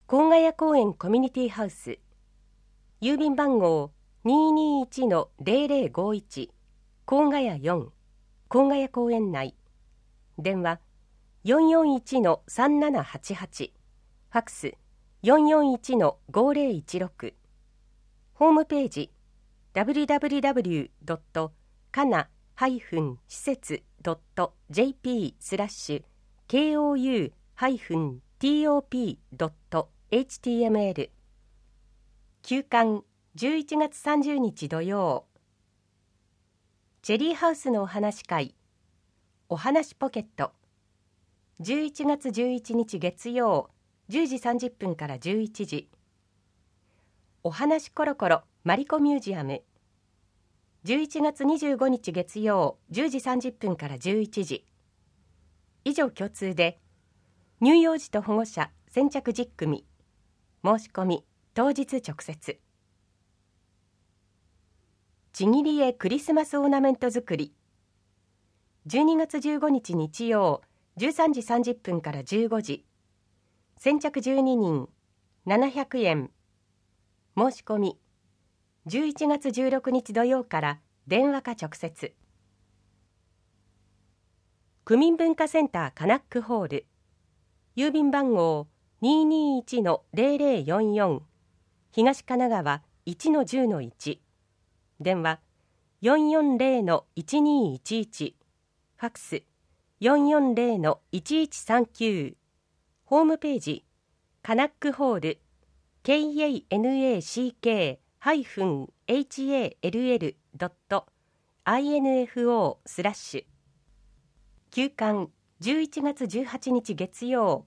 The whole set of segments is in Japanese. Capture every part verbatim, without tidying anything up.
甲ヶ谷公園コミュニティハウス、郵便番号 にーにーいちのゼロゼロごいち 甲ヶ谷よん、甲ヶ谷公園内。電話 よんよんいちのさんななはちはち、ファックス よんよんいちのごゼロいちろく、ホームページ ダブリューダブリューダブリュードットかな施設ドットジェーピースラッシュケーオーユートップドットエイチティーエムエル。 休刊じゅういちがつさんじゅうにち土曜。チェリーハウスのお話会、お話ポケット。じゅういちがつじゅういちにち月曜、じゅうじさんじゅっぷんからじゅういちじ。お話コロコロマリコミュージアム。じゅういちがつにじゅうごにち月曜、じゅうじさんじゅっぷんからじゅういちじ。以上共通で、乳幼児と保護者先着じゅっくみ。申し込み当日直接。ちぎり絵クリスマスオーナメント作り。じゅうにがつじゅうごにち日曜、じゅうさんじさんじゅっぷんからじゅうごじ。先着じゅうににん、ななひゃくえん。申し込みじゅういちがつじゅうろくにち土曜から電話か直接。区民文化センターカナックホール、郵便番号 にーにーいちのゼロゼロよんよん、東神奈川 いちのじゅうのいち、電話 よんよんゼロのいちにーいちいち、ファックス よんよんゼロのいちいちさんきゅう、ホームページカナックホール ケーエーエヌエーシーケーハイフンエイチエーエルエルドットアイエヌエフオースラッシュ。休刊じゅういちがつじゅうはちにち月曜。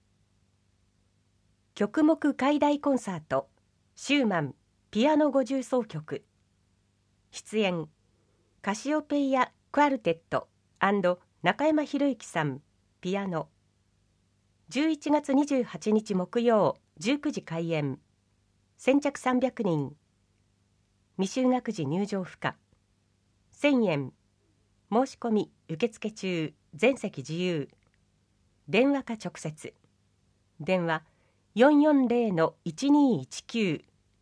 曲目解題コンサート、シューマンピアノ五重奏曲。出演カシオペイアクアルテット&中山博之さんピアノ。じゅういちがつにじゅうはちにち木曜、じゅうくじ開演。先着さんびゃくにん。未就学児入場不可。せんえん。申し込み受付中、全席自由。電話か直接。電話 よんよんゼロのいちにーいちきゅう。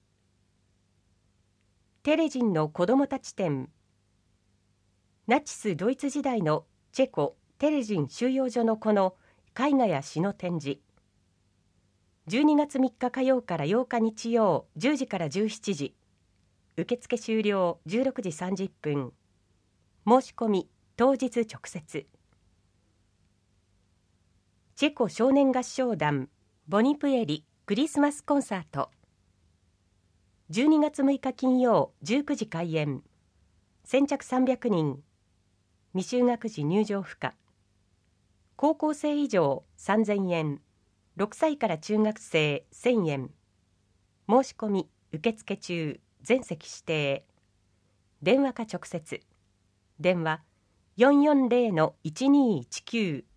テレジンの子どもたち展。ナチスドイツ時代のチェコ・テレジン収容所の子の絵画や詩の展示。じゅうにがつみっか火曜からようか日曜、じゅうじからじゅうしちじ。受付終了じゅうろくじさんじゅっぷん。申し込み当日直接。チェコ少年合唱団ボニプエリクリスマスコンサート。じゅうにがつむいか金曜、じゅうくじ開演。先着さんびゃくにん。未就学児入場不可。高校生以上さんぜんえん。ろくさいから中学生せんえん。申し込み受付中、全席指定。電話か直接。電話 よんよんゼロのいちにーいちきゅう。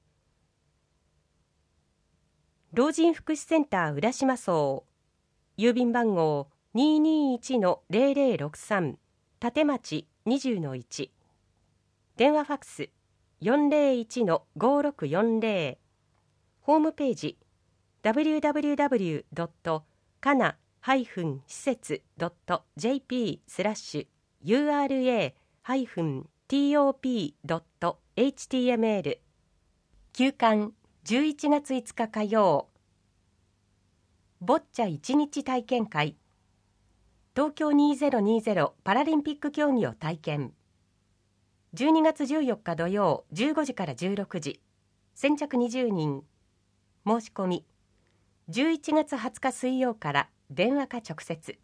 老人福祉センター浦島荘、郵便番号 にーにーいちのゼロゼロろくさん、立町にじゅうのいち。電話ファックス よんゼロいちのごろくよんゼロ。ホームページ ダブリューダブリューダブリュードットかな施設ドットジェーピースラッシュユーアールエートップドットエイチティーエムエル。 休刊じゅういちがついつか火曜。ボッチャ一日体験会。東京にせんにじゅうパラリンピック競技を体験。じゅうにがつじゅうよっか土曜、じゅうごじからじゅうろくじ。先着にじゅうにん。申し込みじゅういちがつはつか水曜から電話か直接。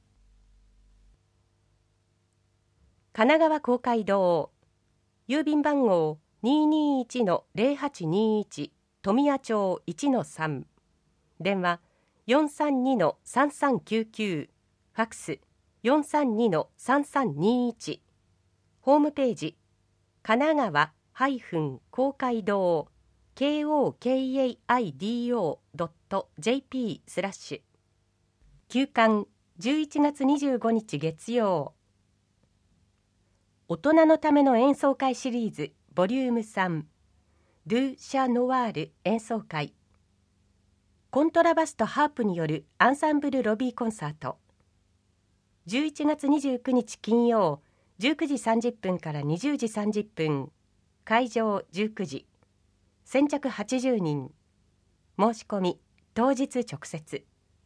神奈川公会堂、郵便番号 にーにーいちのゼロはちにーいち 富谷町 いちのさん。電話 よんさんにのさんさんきゅうきゅう。ファックス よんさんにのさんさんにーいち。ホームページ神奈川公会堂 ケーオーケーエーアイディーオードットジェーピースラッシュ。休刊じゅういちがつにじゅうごにち月曜。大人のための演奏会シリーズボリュームさん、ドゥ・シャ・ノワール演奏会。 コントラバスとハープによるアンサンブルロビーコンサート。じゅういちがつにじゅうくにち金曜、じゅうくじさんじゅっぷんからにじゅうじさんじゅっぷん、会場じゅうくじ、先着はちじゅうにん、申し込み当日直接。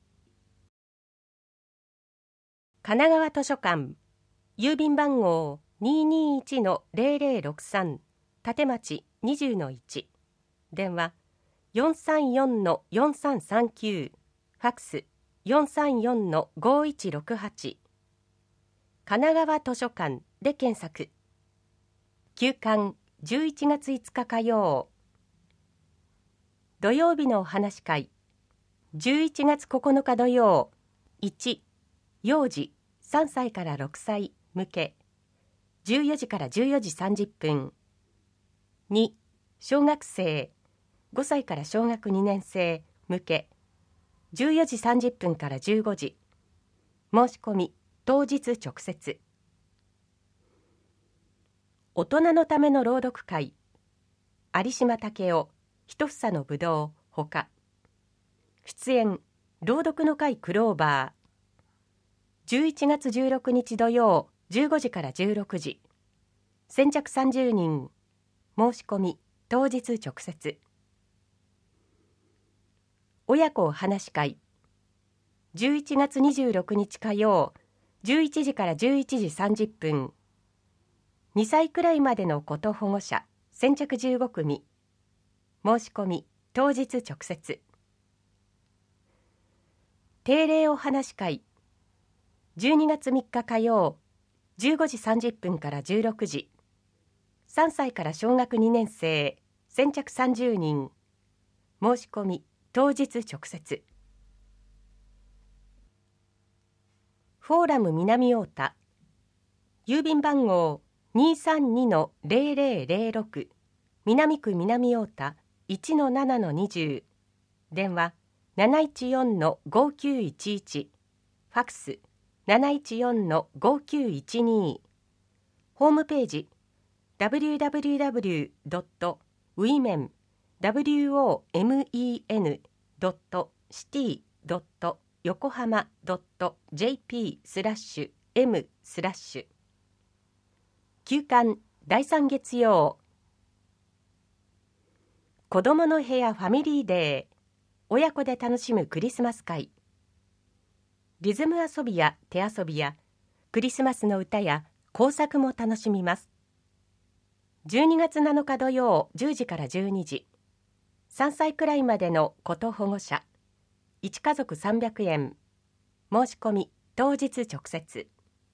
神奈川図書館、郵便番号 にーにーいちのゼロゼロろくさん、立町 にじゅうのいち、電話 よんさんよんのよんさんさんきゅう、ファックス よんさんよんのごいちろくはち、神奈川図書館で検索。休館じゅういちがついつか火曜。土曜日のお話会。じゅういちがつここのか土曜。いち、幼児さんさいからろくさい向け、じゅうよじからじゅうよじさんじゅっぷん。に、小学生ごさいから小学にねん生向け、じゅうよじさんじゅっぷんからじゅうごじ。申し込み当日直接。大人のための朗読会。有島武雄、一房のぶどうほか。出演、朗読の会クローバー。じゅういちがつじゅうろくにち土曜、じゅうごじからじゅうろくじ。先着さんじゅうにん。申し込み当日直接。親子お話し会。じゅういちがつにじゅうろくにち火曜、じゅういちじからじゅういちじさんじゅっぷん。にさいくらいまでの子と保護者、先着じゅうごくみ。申し込み当日直接。定例お話し会。じゅうにがつみっか火曜、じゅうごじさんじゅっぷんからじゅうろくじ。さんさいから小学にねん生、先着さんじゅうにん。申し込み当日直接。フォーラム南太田。郵便番号 にーさんにのゼロゼロゼロろく、南区南太田 いちのななのにじゅう。電話 なないちよんのごきゅういちいち、ファックス なないちよんのごきゅういちに。ホームページ ダブリューダブリューダブリュードットウィメン ドットシティ ドットヨコハマ ドットジェーピー スラッシュ エム スラッシュ。休館だいさん月曜。子どもの部屋ファミリーデー。親子で楽しむクリスマス会。リズム遊びや手遊びやクリスマスの歌や工作も楽しみます。じゅうにがつなのか土曜じゅうじからじゅうにじ。さんさいくらいまでの子と保護者。いちかぞくさんびゃくえん。申し込み当日直接。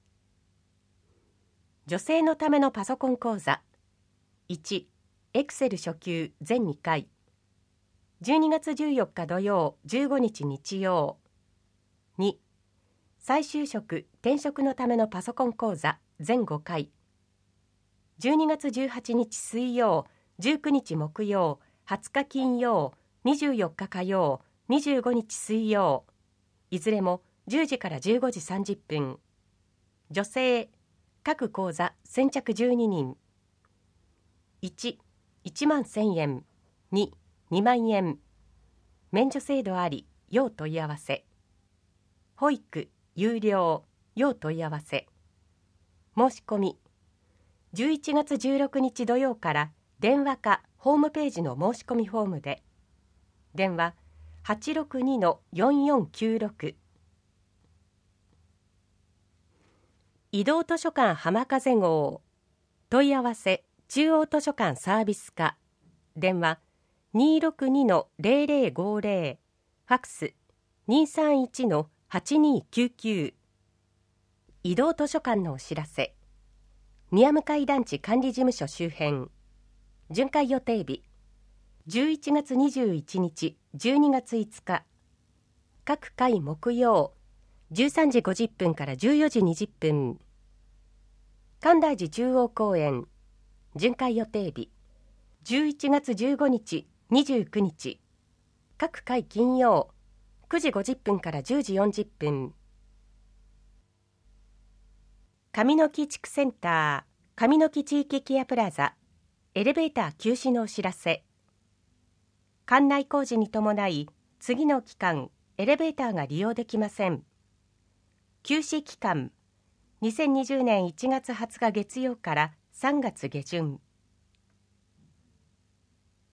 女性のためのパソコン講座。いち、エクセル初級全にかい。じゅうにがつじゅうよっか土曜、じゅうごにち日曜。に、再就職・転職のためのパソコン講座全ごかい。じゅうにがつじゅうはちにち水曜、じゅうくにち木曜、はつか金曜、にじゅうよっか火曜、にじゅうごにち水曜。いずれもじゅうじからじゅうごじさんじゅっぷん。女性、各講座先着じゅうににん。いち、いちまんせんえん。に、にまんえん。免除制度あり、要問い合わせ。保育、有料、要問い合わせ。申し込み。じゅういちがつじゅうろくにち土曜から電話かホームページの申し込みフォームで。電話 はちろくにのよんよんきゅうろく。移動図書館浜風号。問い合わせ中央図書館サービス課。電話 にーろくにのゼロゼロごゼロ。ファックス にーさんいちのはちにーきゅうきゅう。移動図書館のお知らせ。宮向団地管理事務所周辺。巡回予定日じゅういちがつにじゅういちにち、じゅうにがついつか。各回木曜じゅうさんじごじゅっぷんからじゅうよじにじゅっぷん。神大寺中央公園。巡回予定日じゅういちがつじゅうごにち、にじゅうくにち。各回金曜くじごじゅっぷんからじゅうじよんじゅっぷん。上野木地区センター上野木地域ケアプラザエレベーター休止のお知らせ。館内工事に伴い次の期間エレベーターが利用できません。休止期間にせんにじゅうねんいちがつはつか月曜からさんがつ下旬。